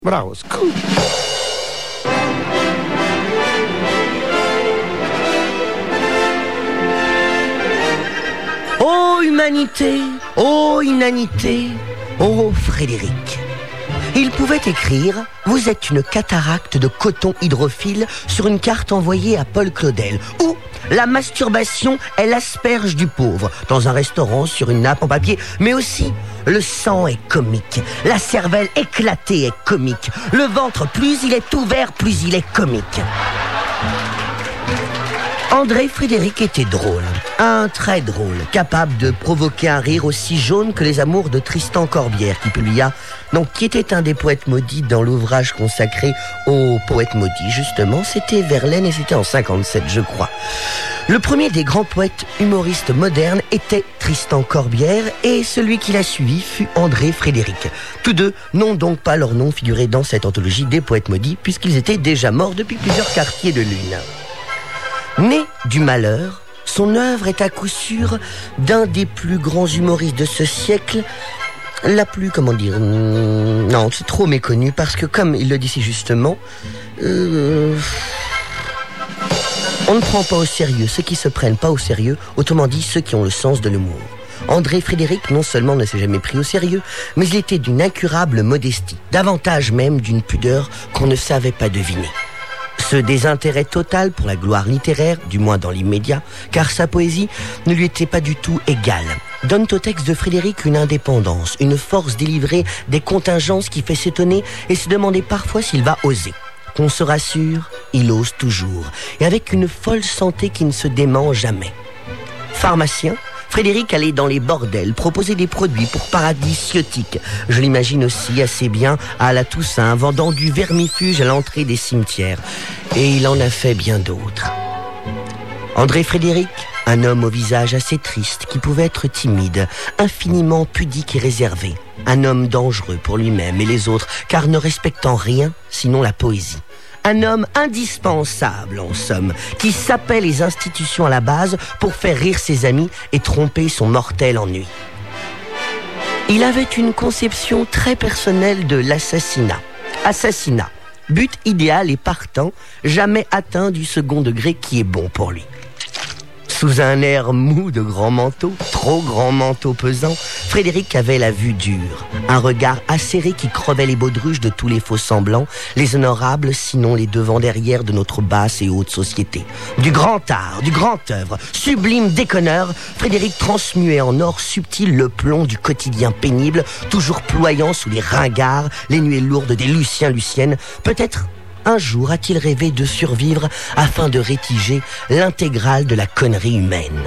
Bravo, scoop. Ô humanité, ô inanité, ô Frédéric. Il pouvait écrire « Vous êtes une cataracte de coton hydrophile » sur une carte envoyée à Paul Claudel. Ou « La masturbation est l'asperge du pauvre » dans un restaurant sur une nappe en papier. Mais aussi « Le sang est comique, la cervelle éclatée est comique, le ventre plus il est ouvert, plus il est comique ». André Frédéric était drôle, un très drôle, capable de provoquer un rire aussi jaune que les amours de Tristan Corbière, qui était un des poètes maudits dans l'ouvrage consacré aux poètes maudits, justement. C'était Verlaine et c'était en 57, je crois. Le premier des grands poètes humoristes modernes était Tristan Corbière et celui qui l'a suivi fut André Frédéric. Tous deux n'ont donc pas leur nom figuré dans cette anthologie des poètes maudits puisqu'ils étaient déjà morts depuis plusieurs quartiers de lune. Né du malheur, son œuvre est à coup sûr d'un des plus grands humoristes de ce siècle. Non, c'est trop méconnu parce que, comme il le dit si justement, on ne prend pas au sérieux ceux qui se prennent pas au sérieux, autrement dit ceux qui ont le sens de l'humour. André Frédéric non seulement ne s'est jamais pris au sérieux, mais il était d'une incurable modestie, davantage même d'une pudeur qu'on ne savait pas deviner. Ce désintérêt total pour la gloire littéraire, du moins dans l'immédiat, car sa poésie ne lui était pas du tout égale, donne au texte de Frédéric une indépendance, une force délivrée des contingences qui fait s'étonner et se demander parfois s'il va oser. Qu'on se rassure, il ose toujours, et avec une folle santé qui ne se dément jamais. Pharmacien, Frédéric allait dans les bordels proposer des produits pour paradis ciotiques. Je l'imagine aussi assez bien à la Toussaint, vendant du vermifuge à l'entrée des cimetières. Et il en a fait bien d'autres. André Frédéric, un homme au visage assez triste, qui pouvait être timide, infiniment pudique et réservé. Un homme dangereux pour lui-même et les autres, car ne respectant rien, sinon la poésie. Un homme indispensable, en somme, qui sapait les institutions à la base pour faire rire ses amis et tromper son mortel ennui. Il avait une conception très personnelle de l'assassinat. Assassinat, but idéal et partant, jamais atteint du second degré qui est bon pour lui. Sous un air mou de grand manteau, trop grand manteau pesant, Frédéric avait la vue dure, un regard acéré qui crevait les baudruches de tous les faux semblants, les honorables, sinon les devant-derrière de notre basse et haute société. Du grand art, du grand œuvre, sublime déconneur, Frédéric transmuait en or subtil le plomb du quotidien pénible, toujours ployant sous les ringards, les nuées lourdes des Luciennes. Peut-être un jour a-t-il rêvé de survivre afin de rétiger l'intégrale de la connerie humaine.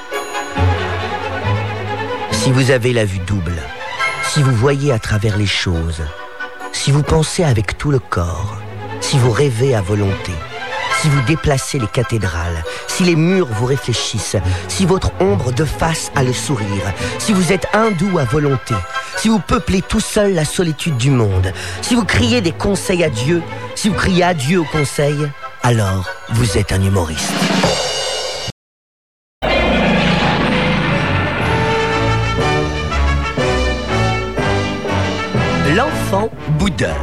Si vous avez la vue double, si vous voyez à travers les choses, si vous pensez avec tout le corps, si vous rêvez à volonté, si vous déplacez les cathédrales, si les murs vous réfléchissent, si votre ombre de face a le sourire, si vous êtes hindou à volonté, si vous peuplez tout seul la solitude du monde, si vous criez des conseils à Dieu, si vous criez adieu aux conseils, alors vous êtes un humoriste. L'enfant boudeur.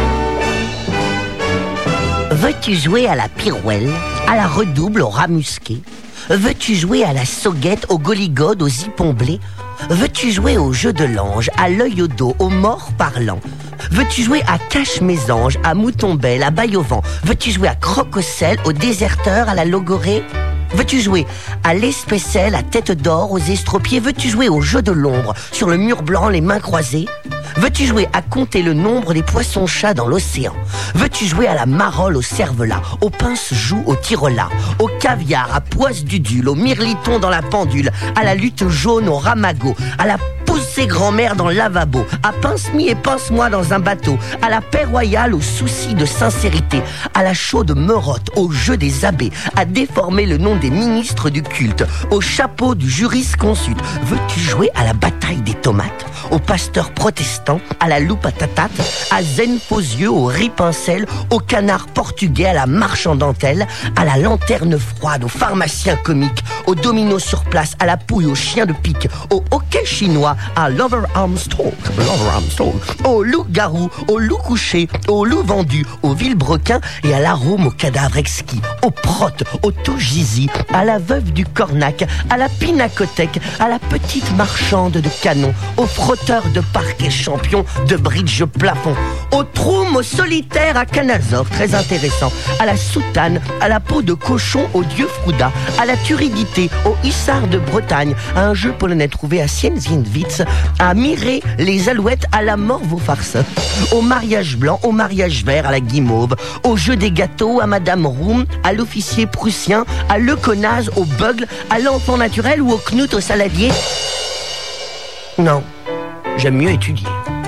Veux-tu jouer à la pirouelle, à la redouble, au rat musqué? Veux-tu jouer à la sauguette, au goligode, aux hippons blés? Veux-tu jouer au jeu de l'ange, à l'œil au dos, au mort parlant? Veux-tu jouer à cache-mésange, à mouton-belle, à baille au vent? Veux-tu jouer à croque-au-sel, au déserteur, à la logorée? Veux-tu jouer à l'espécelle, à tête d'or, aux estropiés? Veux-tu jouer au jeu de l'ombre, sur le mur blanc, les mains croisées? Veux-tu jouer à compter le nombre des poissons-chats dans l'océan? Veux-tu jouer à la marole au cervelas, au pince-joue au tirola, au caviar, à poisse-dudule, au mirliton dans la pendule, à la lutte jaune au ramago, à la poussée grand-mère dans le lavabo, à pince-mi et pince-moi dans un bateau, à la paix royale au souci de sincérité, à la chaude merotte, au jeu des abbés, à déformer le nom des ministres du culte, au chapeau du jurisconsulte? Veux-tu jouer à la bataille des tomates, au pasteur protestant, à la loupe à tatate, à zen faux yeux, au ripincelle, au canard portugais, à la marche en dentelle, à la lanterne froide, au pharmacien comique, au domino sur place, à la pouille, au chien de pique, au hockey chinois, à Lover Armstrong, au loup-garou, au loup couché, au loup vendu, au vilebrequin et à l'arôme au cadavre exquis, au prote, au tougizi, à la veuve du cornac, à la pinacothèque, à la petite marchande de canons, au frotteur de parquet champion de bridge plafond, au troum, au solitaire à Canazor, très intéressant, à la soutane, à la peau de cochon au dieu Frouda, à la turidité, au hussard de Bretagne, à un jeu polonais trouvé à Sienzienwitz, à mirer les alouettes à la morve aux farceurs, au mariage blanc, au mariage vert à la guimauve, au jeu des gâteaux à Madame Roum, à l'officier prussien, à l'euconase, au bugle, à l'enfant naturel ou au Knut au saladier. Non, j'aime mieux étudier.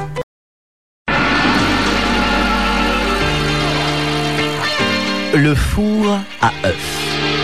Le four à œufs.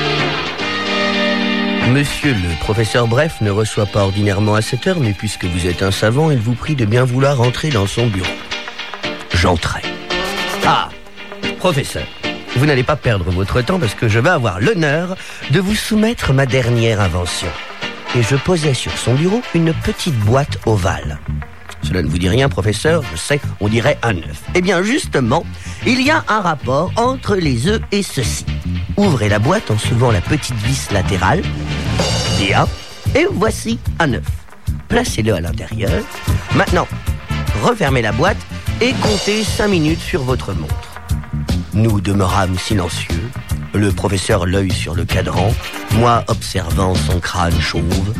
Monsieur le professeur Bref ne reçoit pas ordinairement à cette heure, mais puisque vous êtes un savant, il vous prie de bien vouloir entrer dans son bureau. J'entrai. Ah, professeur, vous n'allez pas perdre votre temps parce que je vais avoir l'honneur de vous soumettre ma dernière invention. Et je posais sur son bureau une petite boîte ovale. Cela ne vous dit rien, professeur, je sais, on dirait un œuf. Eh bien, justement, il y a un rapport entre les œufs et ceci. Ouvrez la boîte en soulevant la petite vis latérale. Et voici un œuf. Placez-le à l'intérieur. Maintenant, refermez la boîte et comptez 5 minutes sur votre montre. Nous demeurâmes silencieux, le professeur l'œil sur le cadran, moi observant son crâne chauve.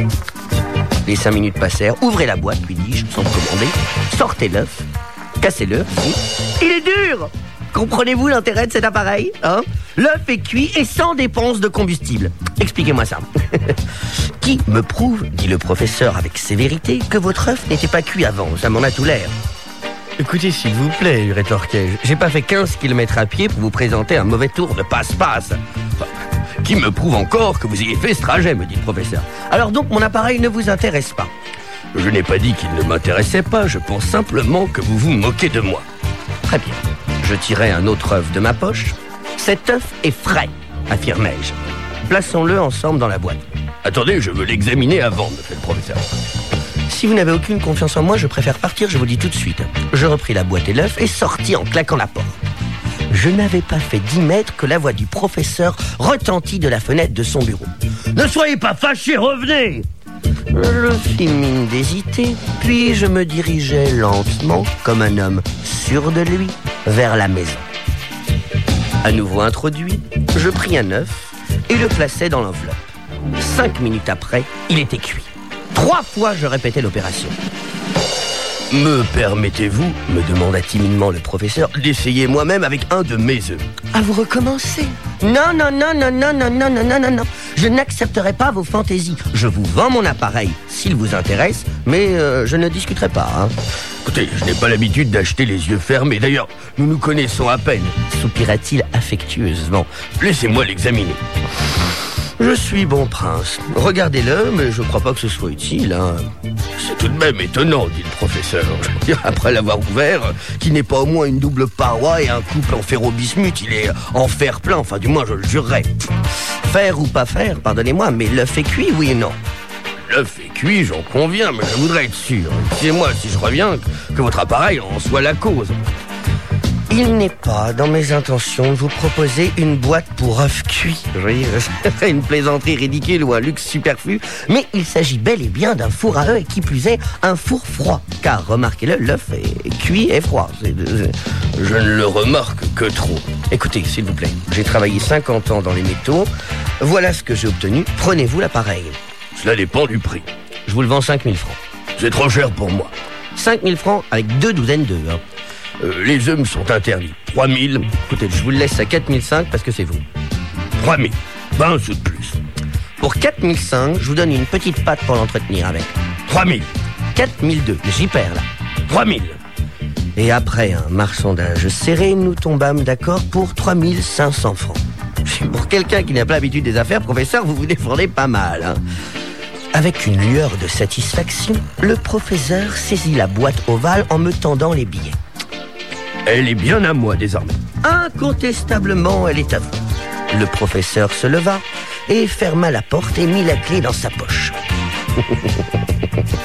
Les 5 minutes passèrent. Ouvrez la boîte, lui dis-je, sans commander. Sortez l'œuf. Cassez-le. Il est dur! Comprenez-vous l'intérêt de cet appareil, hein? L'œuf est cuit et sans dépense de combustible. Expliquez-moi ça. Qui me prouve, dit le professeur avec sévérité, que votre œuf n'était pas cuit avant? Ça m'en a tout l'air. Écoutez, s'il vous plaît, rétorquai-je. J'ai pas fait 15 km à pied pour vous présenter un mauvais tour de passe-passe. Qui me prouve encore que vous ayez fait ce trajet, me dit le professeur. Alors donc, mon appareil ne vous intéresse pas? Je n'ai pas dit qu'il ne m'intéressait pas, je pense simplement que vous vous moquez de moi. Très bien. Je tirai un autre œuf de ma poche. Cet œuf est frais, affirmai-je. Plaçons-le ensemble dans la boîte. Attendez, je veux l'examiner avant, me fait le professeur. Si vous n'avez aucune confiance en moi, je préfère partir, je vous dis tout de suite. Je repris la boîte et l'œuf et sortis en claquant la porte. Je n'avais pas fait 10 mètres que la voix du professeur retentit de la fenêtre de son bureau. Ne soyez pas fâchés, revenez! Je fis mine d'hésiter, puis je me dirigeai lentement, comme un homme sûr de lui, vers la maison. À nouveau introduit, je pris un œuf et le plaçai dans l'enveloppe. 5 minutes après, il était cuit. 3 fois, je répétais l'opération. Me permettez-vous, me demanda timidement le professeur, d'essayer moi-même avec un de mes œufs? À vous recommencer? Non. Je n'accepterai pas vos fantaisies. Je vous vends mon appareil, s'il vous intéresse, mais je ne discuterai pas. Hein. Écoutez, je n'ai pas l'habitude d'acheter les yeux fermés. D'ailleurs, nous nous connaissons à peine, soupira-t-il affectueusement. Laissez-moi l'examiner. Je suis bon prince. Regardez-le, mais je ne crois pas que ce soit utile. Hein. C'est tout de même étonnant, dit le professeur. Je veux dire, après l'avoir ouvert, qu'il n'ait pas au moins une double paroi et un couple en ferro-bismuth. Il est en fer plein, enfin du moins je le jurerais. Faire ou pas faire, pardonnez-moi, mais l'œuf est cuit, oui ou non? L'œuf est cuit, j'en conviens, mais je voudrais être sûr. Excusez-moi si je reviens, que votre appareil en soit la cause. Il n'est pas dans mes intentions de vous proposer une boîte pour œufs cuits. Oui, c'est une plaisanterie ridicule ou un luxe superflu, mais il s'agit bel et bien d'un four à œufs et qui plus est, un four froid. Car, remarquez-le, l'œuf est cuit et froid. Je ne le remarque que trop. Écoutez, s'il vous plaît, j'ai travaillé 50 ans dans les métaux. Voilà ce que j'ai obtenu. Prenez-vous l'appareil. Cela dépend du prix. Je vous le vends 5 000 francs. C'est trop cher pour moi. 5 000 francs avec 2 douzaines d'œufs, hein. Les œufs me sont interdits. 3 000. Écoutez, je vous le laisse à 4 500 parce que c'est vous. 3 000. 20 sous de plus. Pour 4 500, je vous donne une petite patte pour l'entretenir avec. 3 000. 4 002. J'y perds là. 3 000. Et après un marchandage serré, nous tombâmes d'accord pour 3 500 francs. Pour quelqu'un qui n'a pas l'habitude des affaires, professeur, vous vous défendez pas mal, hein. Avec une lueur de satisfaction, le professeur saisit la boîte ovale en me tendant les billets. Elle est bien à moi désormais. Incontestablement, elle est à vous. Le professeur se leva et ferma la porte et mit la clé dans sa poche.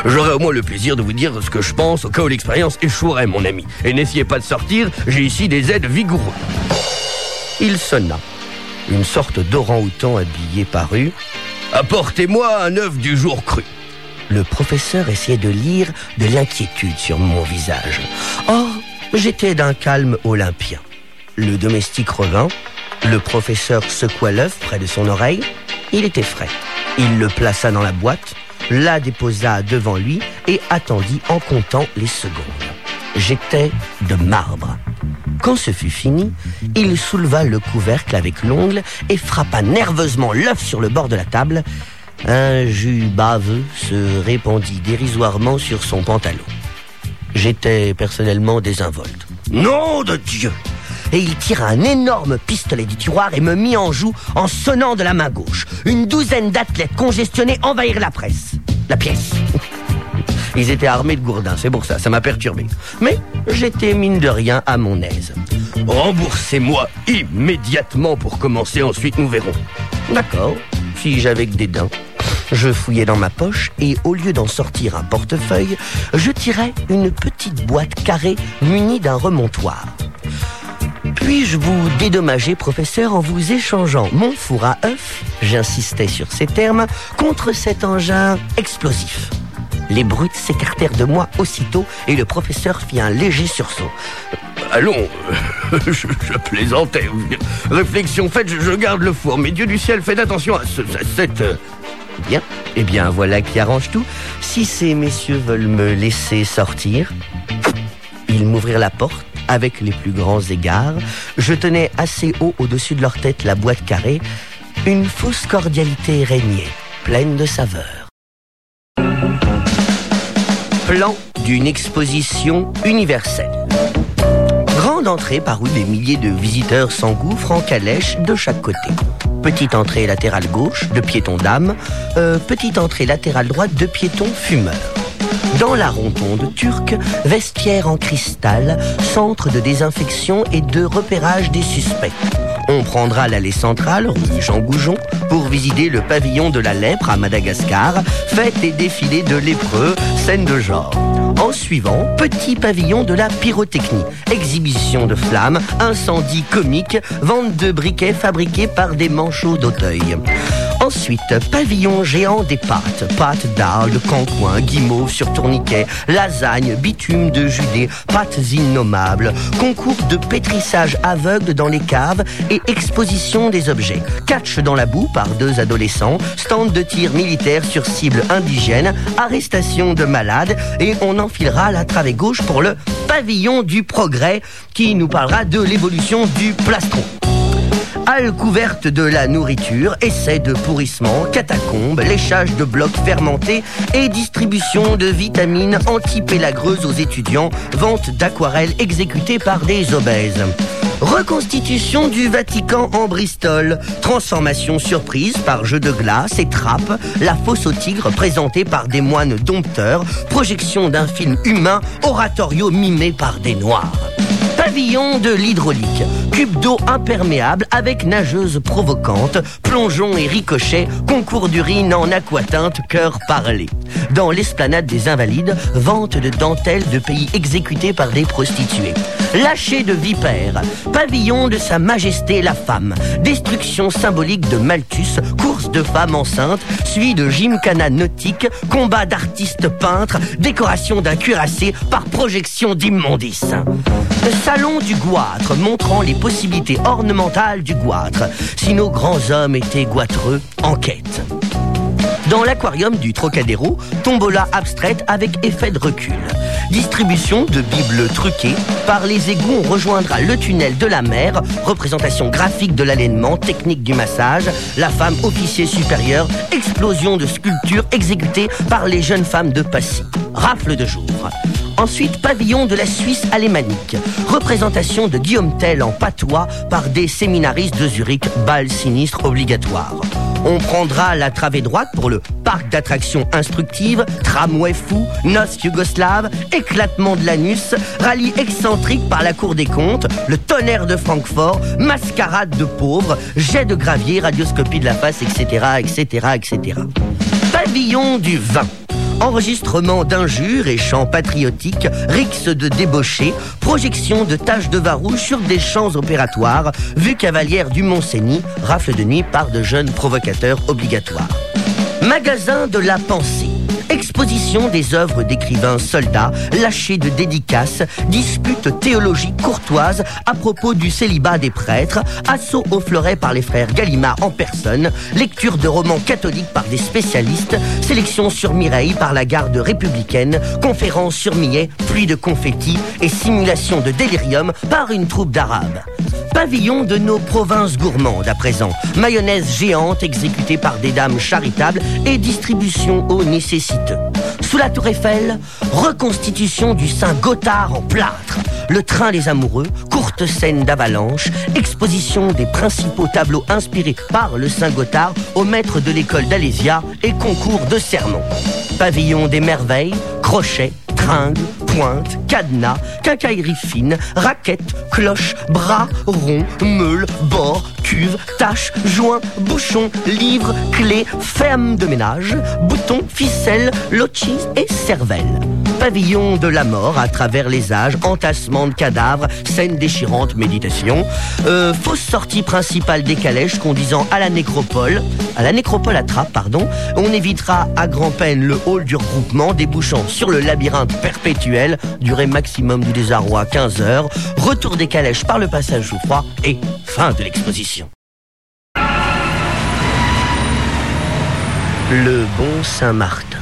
J'aurai au moins le plaisir de vous dire ce que je pense au cas où l'expérience échouerait, mon ami. Et n'essayez pas de sortir, j'ai ici des aides vigoureux. Il sonna. Une sorte d'orang-outan habillé parut. « Apportez-moi un œuf du jour cru. » Le professeur essayait de lire de l'inquiétude sur mon visage. Or, j'étais d'un calme olympien. Le domestique revint. Le professeur secoua l'œuf près de son oreille. Il était frais. Il le plaça dans la boîte, la déposa devant lui et attendit en comptant les secondes. J'étais de marbre. Quand ce fut fini, il souleva le couvercle avec l'ongle et frappa nerveusement l'œuf sur le bord de la table. Un jus baveux se répandit dérisoirement sur son pantalon. J'étais personnellement désinvolte. Nom de Dieu! Et il tira un énorme pistolet du tiroir et me mit en joue en sonnant de la main gauche. Une douzaine d'athlètes congestionnés envahirent la pièce. Ils étaient armés de gourdins, c'est pour ça m'a perturbé. Mais j'étais mine de rien à mon aise. Remboursez-moi immédiatement pour commencer, ensuite nous verrons. D'accord, fis-je avec dédain. Je fouillai dans ma poche et au lieu d'en sortir un portefeuille, je tirai une petite boîte carrée munie d'un remontoir. Puis-je vous dédommager, professeur, en vous échangeant mon four à œufs, j'insistais sur ces termes, contre cet engin explosif? Les brutes s'écartèrent de moi aussitôt et le professeur fit un léger sursaut. Allons, je plaisantais. Réflexion faite, je garde le four. Mais Dieu du ciel, faites attention à cette... Bien, eh bien voilà qui arrange tout. Si ces messieurs veulent me laisser sortir... Ils m'ouvrirent la porte avec les plus grands égards. Je tenais assez haut au-dessus de leur tête la boîte carrée. Une fausse cordialité régnait, pleine de saveurs. Plan d'une exposition universelle. Grande entrée par où des milliers de visiteurs s'engouffrent en calèche de chaque côté. Petite entrée latérale gauche de piétons dames, petite entrée latérale droite de piétons fumeurs. Dans la rotonde turque, vestiaire en cristal, centre de désinfection et de repérage des suspects. On prendra l'allée centrale, rue Jean Goujon, pour visiter le pavillon de la lèpre à Madagascar, fête et défilé de lépreux, scène de genre. En suivant, petit pavillon de la pyrotechnie, exhibition de flammes, incendie comique, vente de briquets fabriqués par des manchots d'Auteuil. Ensuite, pavillon géant des pâtes d'Arles, de Cancoin, guimauve sur tourniquet, lasagne, bitume de Judée, pâtes innommables, concours de pétrissage aveugle dans les caves et exposition des objets, catch dans la boue par 2 adolescents, stand de tir militaire sur cible indigène, arrestation de malades et on enfilera la travée gauche pour le pavillon du progrès qui nous parlera de l'évolution du plastron. Halles couvertes de la nourriture, essais de pourrissement, catacombes, léchage de blocs fermentés et distribution de vitamines antipélagreuses aux étudiants, vente d'aquarelles exécutées par des obèses. Reconstitution du Vatican en Bristol, transformation surprise par jeu de glace et trappe, la fosse aux tigres présentée par des moines dompteurs, projection d'un film humain, oratorio mimé par des noirs. Pavillon de l'hydraulique, cube d'eau imperméable avec nageuse provocante, plongeon et ricochet, concours d'urine en aquatinte, cœur parlé. Dans l'esplanade des Invalides, vente de dentelles de pays exécutés par des prostituées. Lâcher de vipères, pavillon de Sa Majesté la Femme, destruction symbolique de Malthus, course de femmes enceintes, suivi de gymkhana nautique, combat d'artistes peintres, décoration d'un cuirassé par projection d'immondices. Salon du goitre, montrant les possibilités ornementales du goitre. Si nos grands hommes étaient goitreux, enquête. Dans l'aquarium du Trocadéro, tombola abstraite avec effet de recul. Distribution de bibles truquées. Par les égouts, on rejoindra le tunnel de la mer. Représentation graphique de l'allainement, technique du massage. La femme officier supérieur. Explosion de sculptures exécutées par les jeunes femmes de Passy. Rafle de jour. Ensuite, pavillon de la Suisse alémanique. Représentation de Guillaume Tell en patois par des séminaristes de Zurich. Bal sinistre obligatoire. On prendra la travée droite pour le parc d'attractions instructives, tramway fou, noces yougoslaves, éclatement de l'anus, rallye excentrique par la Cour des comptes, le tonnerre de Francfort, mascarade de pauvres, jet de gravier, radioscopie de la face, etc., etc., etc. Pavillon du vin. Enregistrement d'injures et chants patriotiques, rixes de débauchés, projection de taches de Varouge sur des champs opératoires, vue cavalière du Mont-Cenis, rafle de nuit par de jeunes provocateurs obligatoires. Magasin de la pensée. Exposition des œuvres d'écrivains soldats, lâchés de dédicaces, disputes théologiques courtoises à propos du célibat des prêtres, assaut aux fleurets par les frères Gallimard en personne, lecture de romans catholiques par des spécialistes, sélection sur Mireille par la garde républicaine, conférence sur Millet, pluie de confettis et simulation de délirium par une troupe d'arabes. Pavillon de nos provinces gourmandes à présent, mayonnaise géante exécutée par des dames charitables et distribution aux nécessiteux. Sous la tour Eiffel, reconstitution du Saint-Gothard en plâtre. Le train des amoureux, courte scène d'avalanche, exposition des principaux tableaux inspirés par le Saint-Gothard au maître de l'école d'Alésia et concours de sermons. Pavillon des merveilles, crochets, tringles, pointe, cadenas, quincaillerie fine, raquettes, cloches, bras, ronds, meules, bords, cuves, taches, joints, bouchons, livres, clés, fermes de ménage, boutons, ficelles, lochis et cervelles. Pavillon de la mort à travers les âges, entassement de cadavres, scène déchirante, méditation, fausse sortie principale des calèches conduisant à la nécropole à Trappes, pardon. On évitera à grand-peine le hall du regroupement débouchant sur le labyrinthe perpétuel, durée maximum du désarroi 15 heures, retour des calèches par le passage sous froid et fin de l'exposition. Le bon Saint-Martin.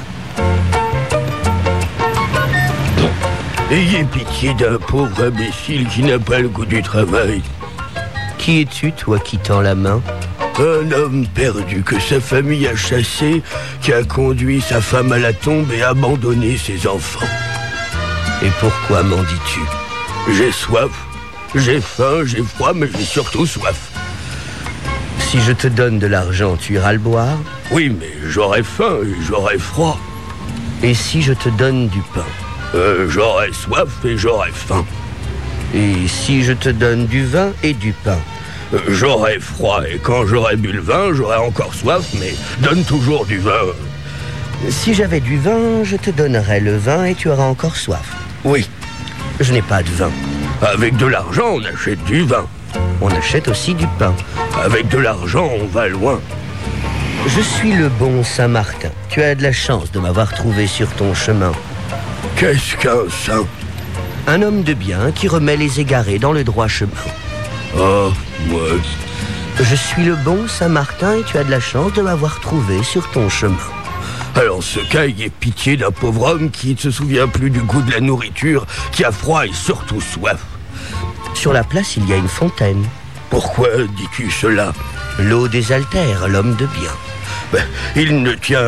Ayez pitié d'un pauvre imbécile qui n'a pas le goût du travail. Qui es-tu, toi, qui tends la main? Un homme perdu que sa famille a chassé, qui a conduit sa femme à la tombe et abandonné ses enfants. Et pourquoi m'en dis-tu? J'ai soif, j'ai faim, j'ai froid, mais j'ai surtout soif. Si je te donne de l'argent, tu iras le boire? Oui, mais j'aurai faim et j'aurai froid. Et si je te donne du pain? J'aurai soif et j'aurai faim. Et si je te donne du vin et du pain? J'aurai froid et quand j'aurai bu le vin, j'aurai encore soif, mais donne toujours du vin. Si j'avais du vin, je te donnerais le vin et tu auras encore soif. Oui. Je n'ai pas de vin. Avec de l'argent, on achète du vin. On achète aussi du pain. Avec de l'argent, on va loin. Je suis le bon Saint-Martin. Tu as de la chance de m'avoir trouvé sur ton chemin. Qu'est-ce qu'un saint? Un homme de bien qui remet les égarés dans le droit chemin. Oh, moi. Je suis le bon Saint-Martin et tu as de la chance de m'avoir trouvé sur ton chemin. Alors, en ce cas, ayez pitié d'un pauvre homme qui ne se souvient plus du goût de la nourriture, qui a froid et surtout soif. Sur la place, il y a une fontaine. Pourquoi dis-tu cela? L'eau désaltère l'homme de bien. Ben, il ne tient...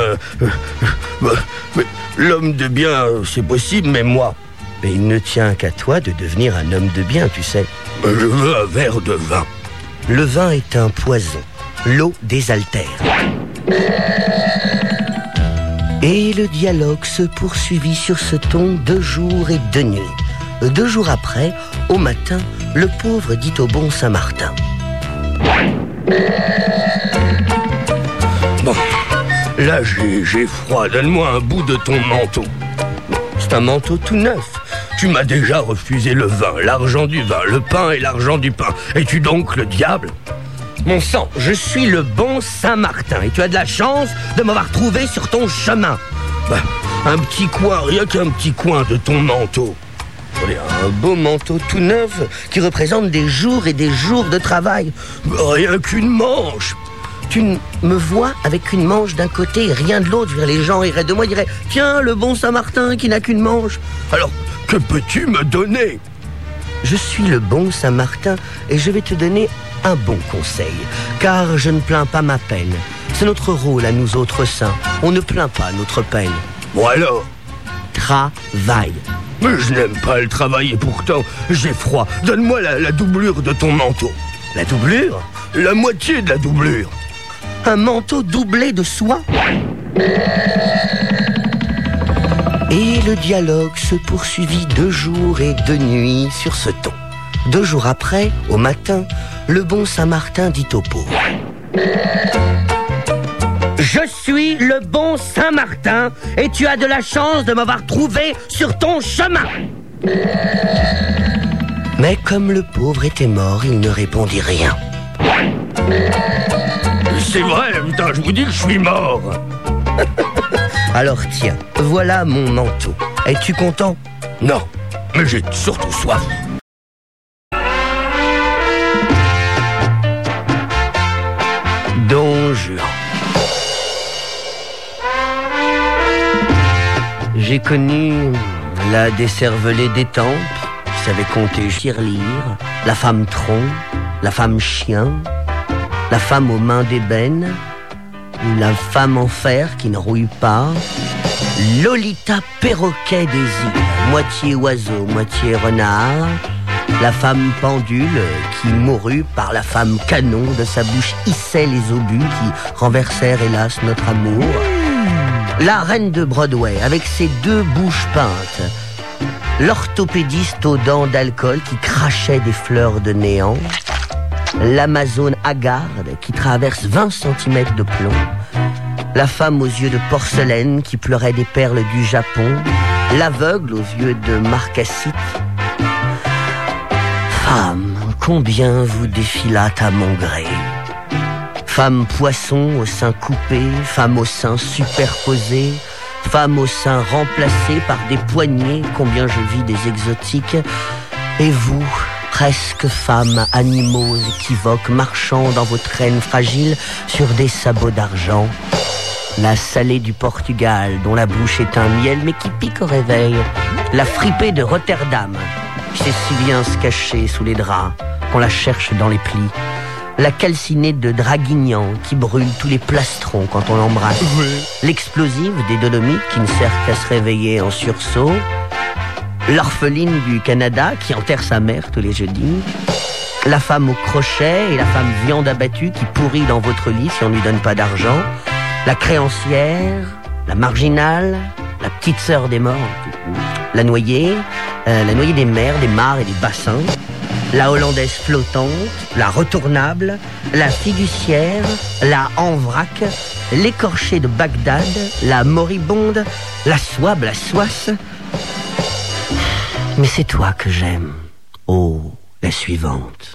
l'homme de bien, c'est possible, mais moi... Mais il ne tient qu'à toi de devenir un homme de bien, tu sais. Je veux un verre de vin. Le vin est un poison. L'eau désaltère. Et le dialogue se poursuivit sur ce ton 2 jours et 2 nuits. 2 jours après, au matin, le pauvre dit au bon Saint-Martin. Bon, là j'ai froid, donne-moi un bout de ton manteau. C'est un manteau tout neuf. Tu m'as déjà refusé le vin, l'argent du vin, le pain et l'argent du pain. Es-tu donc le diable? Mon sang, je suis le bon Saint-Martin et tu as de la chance de m'avoir trouvé sur ton chemin. Bah, un petit coin, rien qu'un petit coin de ton manteau. Un beau manteau tout neuf qui représente des jours et des jours de travail. Rien qu'une manche. Tu me vois avec une manche d'un côté et rien de l'autre. Les gens iraient de moi, diraient « Tiens, le bon Saint-Martin qui n'a qu'une manche. » Alors, que peux-tu me donner? Je suis le bon Saint-Martin et je vais te donner un bon conseil, car je ne plains pas ma peine. C'est notre rôle à nous autres saints. On ne plaint pas notre peine. Bon alors? Travaille. Mais je n'aime pas le travail et pourtant j'ai froid. Donne-moi la doublure de ton manteau. La doublure? La moitié de la doublure. Un manteau doublé de soie? Et le dialogue se poursuivit 2 jours et 2 nuits sur ce ton. 2 jours après, au matin, le bon Saint-Martin dit au pauvre. Je suis le bon Saint-Martin et tu as de la chance de m'avoir trouvé sur ton chemin. Mais comme le pauvre était mort, il ne répondit rien. C'est vrai, putain, je vous dis que je suis mort. Alors tiens, voilà mon manteau. Es-tu content? Non, mais j'ai surtout soif. Don Juan. J'ai connu la décervelée des tempes, qui savait compter, lire, la femme tronc, la femme chien, la femme aux mains d'ébène, la femme en fer qui ne rouille pas, Lolita perroquet des îles, moitié oiseau, moitié renard, la femme pendule qui mourut par la femme canon, de sa bouche hissaient les obus qui renversèrent hélas notre amour. La reine de Broadway avec ses deux bouches peintes, l'orthopédiste aux dents d'alcool qui crachait des fleurs de néant, l'Amazone hagarde qui traverse 20 cm de plomb, la femme aux yeux de porcelaine qui pleurait des perles du Japon, l'aveugle aux yeux de marcassite. Femme, combien vous défilâtes à mon gré. Femme poisson au sein coupé, femme au sein superposé, femme au sein remplacée par des poignées, combien je vis des exotiques. Et vous, presque femme, animaux équivoques, marchant dans vos traînes fragiles sur des sabots d'argent. La salée du Portugal, dont la bouche est un miel, mais qui pique au réveil. La fripée de Rotterdam, qui sait si bien se cacher sous les draps, qu'on la cherche dans les plis. La calcinée de Draguignan, qui brûle tous les plastrons quand on l'embrasse. Oui. L'explosive des Dolomites, qui ne sert qu'à se réveiller en sursaut. L'orpheline du Canada, qui enterre sa mère tous les jeudis. La femme au crochet et la femme viande abattue, qui pourrit dans votre lit si on ne lui donne pas d'argent. La créancière, la marginale, la petite sœur des morts, la noyée des mers, des mares et des bassins, la hollandaise flottante, la retournable, la fiduciaire, la en vrac, l'écorchée de Bagdad, la moribonde, la swab, la soisse. Mais c'est toi que j'aime. Oh, la suivante.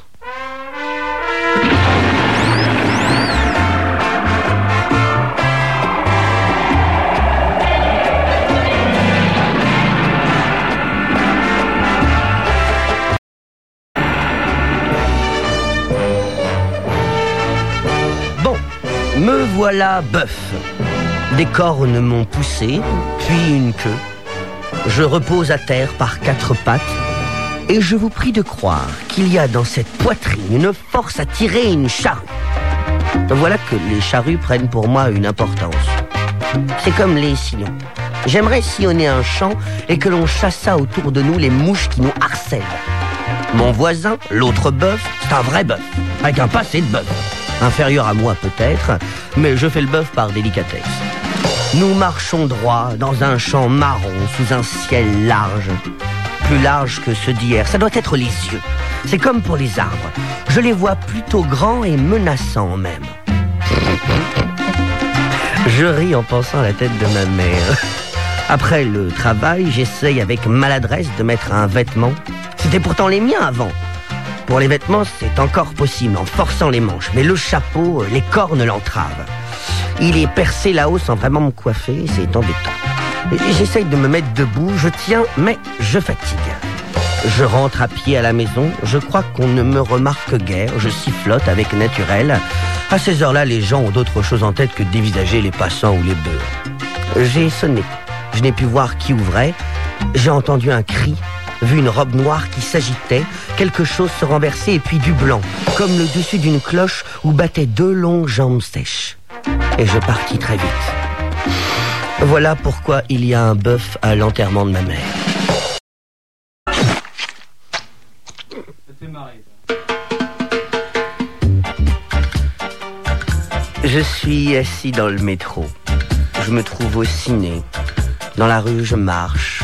Me voilà bœuf. Des cornes m'ont poussé, puis une queue. Je repose à terre par 4 pattes, et je vous prie de croire qu'il y a dans cette poitrine une force à tirer une charrue. Voilà que les charrues prennent pour moi une importance. C'est comme les sillons. J'aimerais sillonner un champ et que l'on chassât autour de nous les mouches qui nous harcèlent. Mon voisin, l'autre bœuf, c'est un vrai bœuf, avec un passé de bœuf. Inférieur à moi peut-être, mais je fais le bœuf par délicatesse. Nous marchons droit dans un champ marron sous un ciel large. Plus large que ceux d'hier, ça doit être les yeux. C'est comme pour les arbres. Je les vois plutôt grands et menaçants même. Je ris en pensant à la tête de ma mère. Après le travail, j'essaye avec maladresse de mettre un vêtement. C'était pourtant les miens avant. Pour les vêtements, c'est encore possible, en forçant les manches. Mais le chapeau, les cornes l'entravent. Il est percé là-haut sans vraiment me coiffer, c'est embêtant. J'essaye de me mettre debout, je tiens, mais je fatigue. Je rentre à pied à la maison, je crois qu'on ne me remarque guère, je sifflote avec naturel. À ces heures-là, les gens ont d'autres choses en tête que de dévisager les passants ou les beurs. J'ai sonné, je n'ai pu voir qui ouvrait, j'ai entendu un cri, vu une robe noire qui s'agitait, quelque chose se renversait et puis du blanc, comme le dessus d'une cloche où battaient 2 longues jambes sèches. Et je partis très vite. Voilà pourquoi il y a un bœuf à l'enterrement de ma mère. Je suis assis dans le métro. Je me trouve au ciné. Dans la rue, je marche.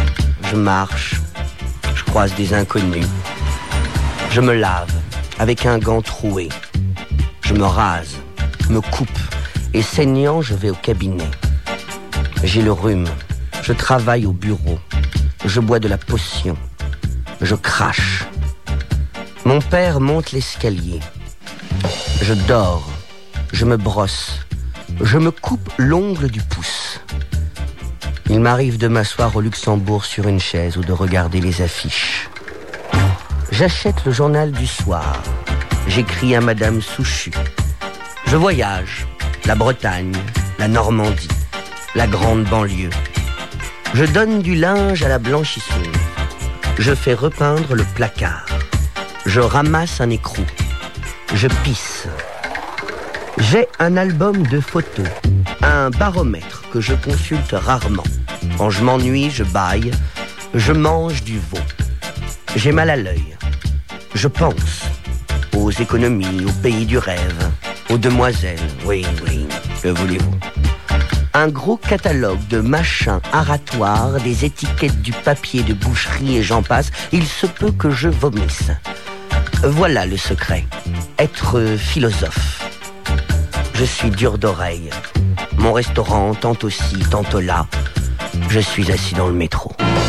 Je croise des inconnus. Je me lave avec un gant troué. Je me rase, me coupe Et saignant, je vais au cabinet. J'ai le rhume. Je travaille au bureau. Je bois de la potion. Je crache. Mon père monte l'escalier. Je dors. Je me brosse. Je me coupe l'ongle du pouce. Il m'arrive de m'asseoir au Luxembourg sur une chaise ou de regarder les affiches. J'achète le journal du soir. J'écris à Madame Souchu. Je voyage. La Bretagne, la Normandie, la grande banlieue. Je donne du linge à la blanchisseuse. Je fais repeindre le placard. Je ramasse un écrou. Je pisse. J'ai un album de photos, un baromètre que je consulte rarement. Quand je m'ennuie, je bâille. Je mange du veau. J'ai mal à l'œil. Je pense aux économies, au pays du rêve, aux demoiselles. Oui, que voulez-vous? Un gros catalogue de machins aratoires, des étiquettes du papier de boucherie et j'en passe. Il se peut que je vomisse. Voilà le secret. Être philosophe. Je suis dur d'oreille. Mon restaurant, tantôt ci, tantôt là. Je suis assis dans le métro.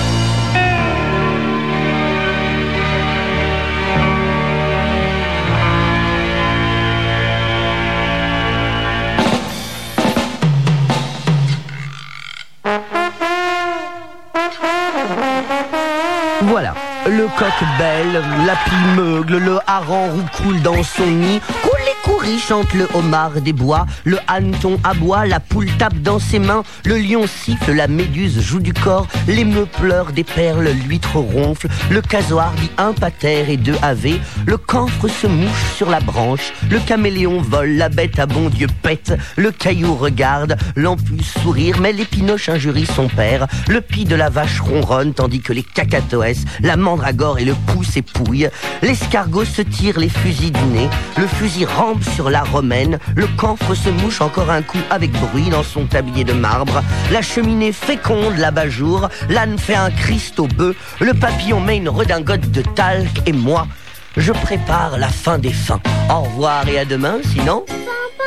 Voilà, le coq belle, la pie meugle, le hareng roucoule dans son nid. Couris chante le homard des bois, le hanneton aboie, la poule tape dans ses mains, le lion siffle, la méduse joue du corps, l'émeu pleure des perles, l'huître ronfle, le casoar dit un pater et deux ave, le cancre se mouche sur la branche, le caméléon vole, la bête à bon Dieu pète, le caillou regarde, l'empuce sourire, mais l'épinoche injurie son père, le pie de la vache ronronne, tandis que les cacatoès, la mandragore et le pouce épouillent, l'escargot se tire les fusils du nez, le fusil rampe sur la romaine, le camphre se mouche encore un coup avec bruit dans son tablier de marbre, la cheminée féconde l'abat-jour, l'âne fait un Christ au bœuf, le papillon met une redingote de talc et moi, je prépare la fin des fins. Au revoir et à demain, sinon...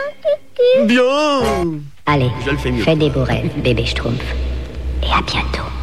Bien. Allez, je le fais mieux. Fais des beaux rêves, bébé Schtroumpf. Et à bientôt.